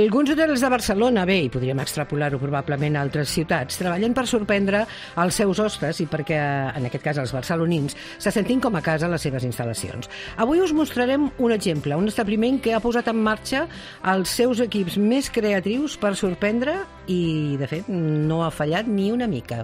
Alguns hotels de Barcelona, bé, i podríem extrapolar-ho probablement a altres ciutats, treballen per sorprendre els seus hostes i perquè, en aquest cas els barcelonins, se sentin com a casa a les seves instal·lacions. Avui us mostrarem un exemple, un establiment que ha posat en marxa els seus equips més creatius per sorprendre i, de fet, no ha fallat ni una mica.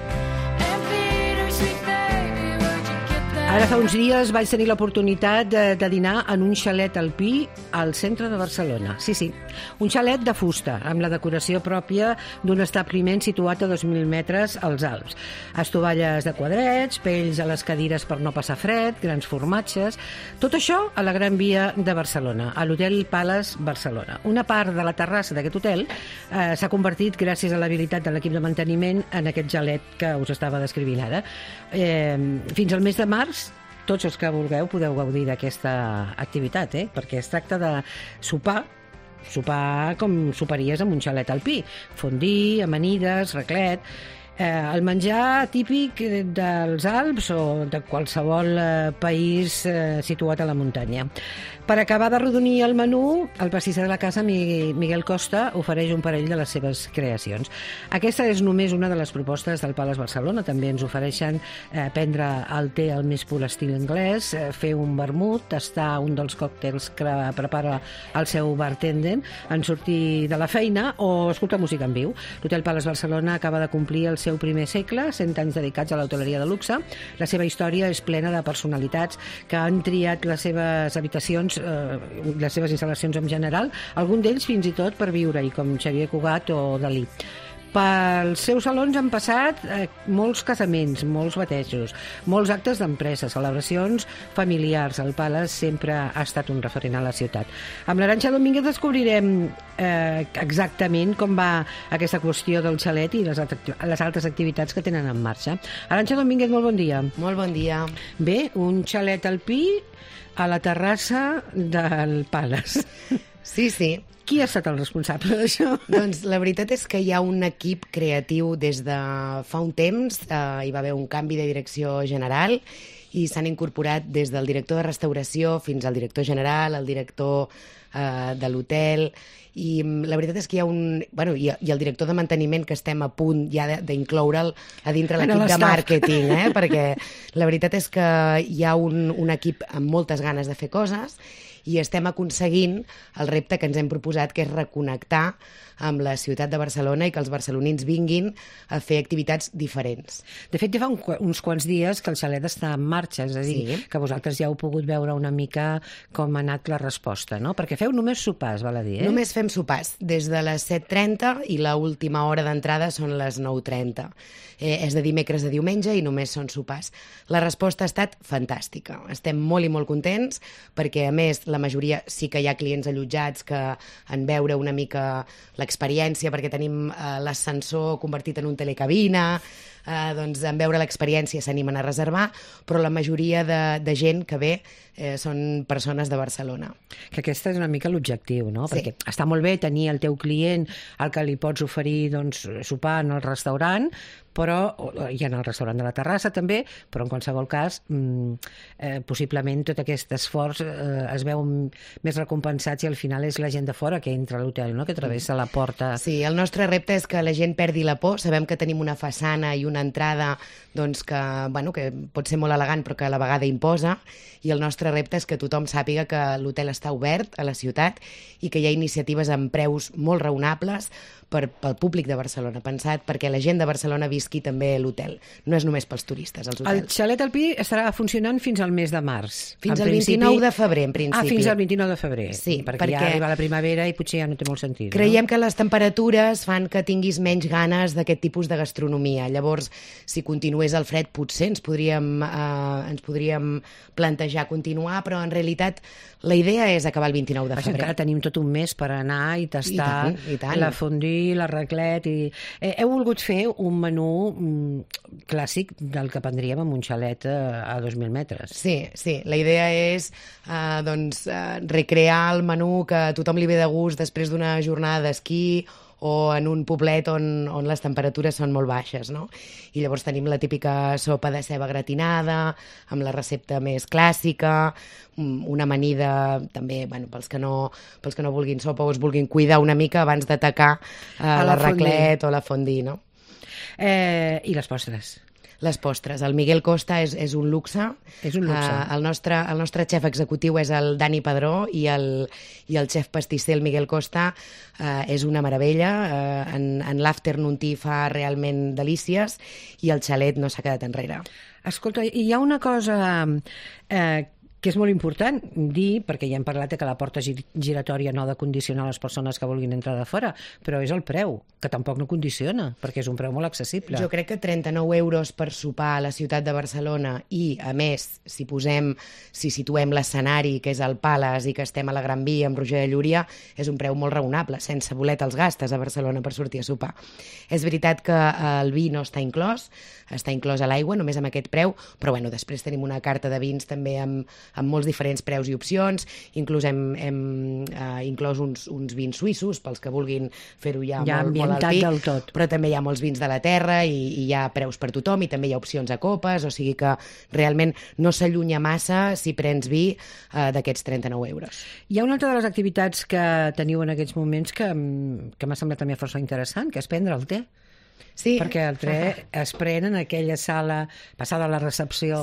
Ara fa uns dies vaig tenir l'oportunitat de dinar en un xalet alpí al centre de Barcelona. Sí, un xalet de fusta, amb la decoració pròpia d'un establiment situat a 2.000 metres als Alps. Estovalles de quadrets, pells a les cadires per no passar fred, grans formatges... Tot això a la Gran Via de Barcelona, a l'Hotel Palace Barcelona. Una part de la terrassa d'aquest hotel s'ha convertit, gràcies a l'habilitat de l'equip de manteniment, en aquest xalet que us estava descrivint ara. Fins al mes de març, tots els que vulgueu podeu gaudir d'aquesta activitat, perquè es tracta de sopar com soparies en un xalet alpí. Fondue, amanides, raclet... El menjar típic dels Alps o de qualsevol país situat a la muntanya. Per acabar de rodonir el menú, el pastisser de la casa, Miguel Costa, ofereix un parell de les seves creacions. Aquesta és només una de les propostes del Palace Barcelona. També ens ofereixen prendre el té al més pur estil anglès, fer un vermut, tastar un dels còctels que prepara el seu bartender en sortir de la feina o escoltar música en viu. L'Hotel Palace Barcelona acaba de complir el seu primer segle, 100 anys dedicats a l'hoteleria de luxe. La seva història és plena de personalitats que han triat les seves habitacions, les seves instal·lacions en general, algun d'ells fins i tot per viure-hi, com Xavier Cugat o Dalí. Pels seus salons han passat molts casaments, molts batejos, molts actes d'empresa, celebracions familiars. El Palace sempre ha estat un referent a la ciutat. Amb l'Arantxa Domínguez descobrirem exactament com va aquesta qüestió del xalet i les altres activitats que tenen en marxa. Arantxa Domínguez, molt bon dia. Molt bon dia. Bé, un xalet alpí a la terrassa del Palace. Sí. Qui ha estat el responsable d'això? Doncs la veritat és que hi ha un equip creatiu des de fa un temps. Hi va haver un canvi de direcció general i s'han incorporat des del director de restauració fins al director general, el director de l'hotel, i la veritat és que hi ha i el director de manteniment, que estem a punt ja d'incloure'l a dintre l'equip de màrqueting, perquè la veritat és que hi ha un equip amb moltes ganes de fer coses i estem aconseguint el repte que ens hem proposat, que és reconnectar amb la ciutat de Barcelona i que els barcelonins vinguin a fer activitats diferents. De fet, ja fa uns quants dies que el xalet està en marxa, és a dir, que vosaltres ja heu pogut veure una mica com ha anat la resposta, no? Perquè feu només sopars, val a dir, Només fem sopars, des de les 7:30 i l'última hora d'entrada són les 9:30. És de dimecres a diumenge i només són sopars. La resposta ha estat fantàstica. Estem molt i molt contents perquè, a més, la majoria sí que hi ha clients allotjats que en veure una mica l'experiència, perquè tenim l'ascensor convertit en un telecabina, doncs en veure l'experiència s'animen a reservar, però la majoria de gent que ve són persones de Barcelona. Que aquesta és una mica l'objectiu, no? Perquè està molt bé tenir el teu client al que li pots oferir sopar en el restaurant, i en el restaurant de la terrassa també, però en qualsevol cas possiblement tot aquest esforç es veu més recompensat si al final és la gent de fora que entra a l'hotel, no? Que travessa la porta. Sí, el nostre repte és que la gent perdi la por. Sabem que tenim una façana i una entrada que pot ser molt elegant però que a la vegada imposa, i el nostre repte és que tothom sàpiga que l'hotel està obert a la ciutat i que hi ha iniciatives amb preus molt raonables pel públic de Barcelona, pensat perquè la gent de Barcelona visqui també a l'hotel. No és només pels turistes, els hotels. El xalet alpí estarà funcionant fins al mes de març. Fins al 29 de febrer, en principi. Fins al 29 de febrer. Sí, perquè ja arriba la primavera i potser ja no té molt sentit. Creiem que les temperatures fan que tinguis menys ganes d'aquest tipus de gastronomia. Llavors, si continués el fred, potser ens podríem plantejar continuar, però en realitat la idea és acabar el 29 de febrer. Encara tenim tot un mes per anar i tastar la fondue, la raclet. Heu volgut fer un menú clàssic del que prendríem en un xalet a 2.000 metres. Sí. La idea és recrear el menú que a tothom li ve de gust després d'una jornada d'esquí o en un poblet on les temperatures són molt baixes, no? I llavors tenim la típica sopa de ceba gratinada, amb la recepta més clàssica, una amanida també, bueno, pels que no vulguin sopa o es vulguin cuidar una mica abans d'atacar la raclet o la fondue, no? I les postres? Les postres. El Miguel Costa és un luxe. És un luxe. El nostre xef executiu és el Dani Padró i el xef pastisser, el Miguel Costa, és una meravella. En l'afternoon tea fa realment delícies i el xalet no s'ha quedat enrere. Escolta, hi ha una cosa que és molt important dir, perquè ja hem parlat que la porta giratòria no ha de condicionar les persones que vulguin entrar de fora, però és el preu, que tampoc no condiciona, perquè és un preu molt accessible. Jo crec que 39 euros per sopar a la ciutat de Barcelona i, a més, si situem l'escenari, que és el Palace i que estem a la Gran Via amb Roger de Llúria, és un preu molt raonable, sense voler te'ls gastes a Barcelona per sortir a sopar. És veritat que el vi no està inclòs a l'aigua, només amb aquest preu, però bueno, després tenim una carta de vins també amb molts diferents preus i opcions, inclús hem inclòs uns vins suïssos pels que vulguin fer-ho ja molt al pi, però també hi ha molts vins de la terra i hi ha preus per tothom i també hi ha opcions a copes, o sigui que realment no s'allunya massa si prens vi d'aquests 39 euros. Hi ha una altra de les activitats que teniu en aquests moments que m'ha semblat també força interessant, que és prendre el te. Sí. Perquè el te es pren en aquella sala, passada la recepció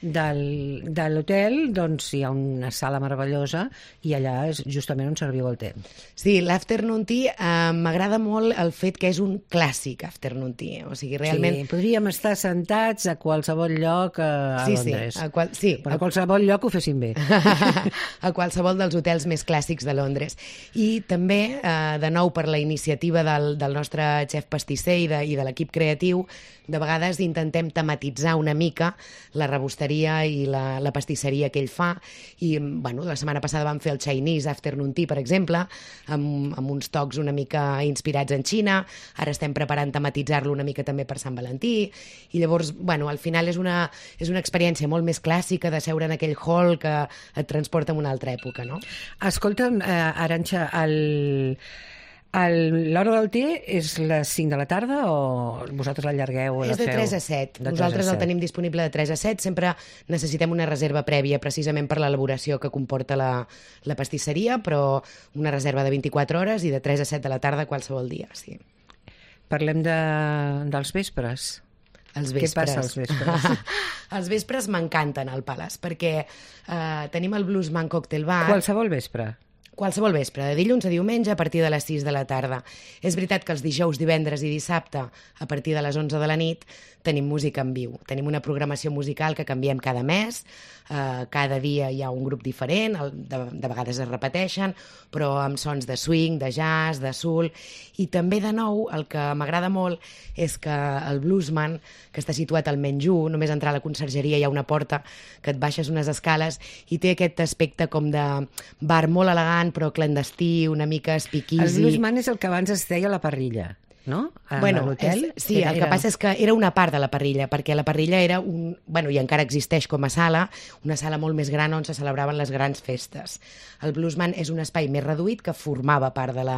de l'hotel, doncs hi ha una sala meravellosa i allà és justament on serviu el te. Sí, l'afternoon tea m'agrada molt el fet que és un clàssic afternoon tea, o sigui, realment... Sí, podríem estar sentats a qualsevol lloc a Londres. A qualsevol lloc ho fessin bé. A qualsevol dels hotels més clàssics de Londres. I també, de nou, per la iniciativa del nostre xef pastisser i de l'equip creatiu, de vegades intentem tematitzar una mica la rebosteria i la pastisseria que ell fa. I, bueno, la setmana passada vam fer el Chinese Afternoon Tea, per exemple, amb uns tocs una mica inspirats en Xina. Ara estem preparant tematitzar-lo una mica també per Sant Valentí. I llavors, bueno, al final és una experiència molt més clàssica de seure en aquell hall que et transporta a una altra època, no? Escolta'm, Arantxa, l'hora del te és les 5 de la tarda o vosaltres l'allargueu? És de 3 a 7. Nosaltres el tenim disponible de 3 a 7. Sempre necessitem una reserva prèvia precisament per l'elaboració que comporta la pastisseria, però una reserva de 24 hores i de 3 a 7 de la tarda qualsevol dia, sí. Parlem dels vespres. Els vespres. Què passa als vespres? Els vespres m'encanten al Palace, perquè tenim el Bluesman Cocktail Bar. Qualsevol vespre? Qualsevol vespre, de dilluns a diumenge a partir de les 6 de la tarda. És veritat que els dijous, divendres i dissabte, a partir de les 11 de la nit, tenim música en viu. Tenim una programació musical que canviem cada mes, cada dia hi ha un grup diferent, de vegades es repeteixen, però amb sons de swing, de jazz, de soul, i també de nou el que m'agrada molt és que el Bluesman, que està situat al menjú, només entrar a la consergeria hi ha una porta que et baixes unes escales i té aquest aspecte com de bar molt elegant però clandestí, una mica speakeasy. El Bluesman és el que abans es deia la parrilla, no? Bueno, sí, el que passa és que era una part de la parrilla, perquè la parrilla era i encara existeix com a sala, una sala molt més gran on se celebraven les grans festes. El Bluesman és un espai més reduït que formava part de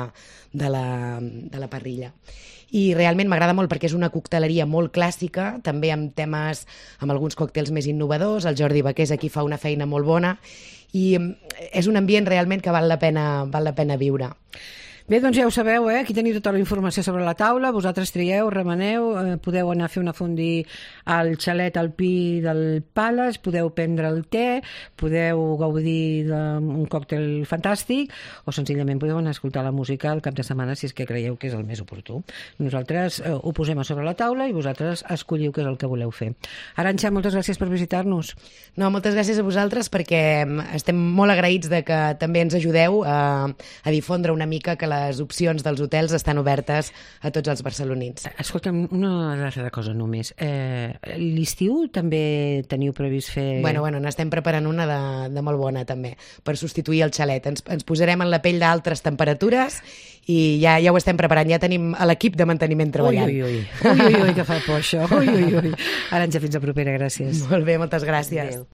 la parrilla. I realment m'agrada molt perquè és una cocteleria molt clàssica, també amb temes, amb alguns còctels més innovadors. El Jordi Baqués aquí fa una feina molt bona i és un ambient realment que val la pena viure. Bé, doncs ja ho sabeu, aquí teniu tota la informació sobre la taula, vosaltres trieu, remeneu, podeu anar a fer una fondue al xalet alpí del Palace, podeu prendre el te, podeu gaudir d'un còctel fantàstic o senzillament podeu anar a escoltar la música al cap de setmana si és que creieu que és el més oportú. Nosaltres ho posem a sobre la taula i vosaltres escolliu què és el que voleu fer. Arantxa, moltes gràcies per visitar-nos. No, moltes gràcies a vosaltres perquè estem molt agraïts de que també ens ajudeu a difondre una mica que les opcions dels hotels estan obertes a tots els barcelonins. Escolta'm, una altra cosa només. L'estiu també teniu previst fer... Bueno, n'estem preparant una de molt bona també, per substituir el xalet. Ens posarem en la pell d'altres temperatures i ja ho estem preparant. Ja tenim l'equip de manteniment treballant. Ui, que fa por això. Ui. Arantxa, fins a propera, gràcies. Molt bé, moltes gràcies. Adéu.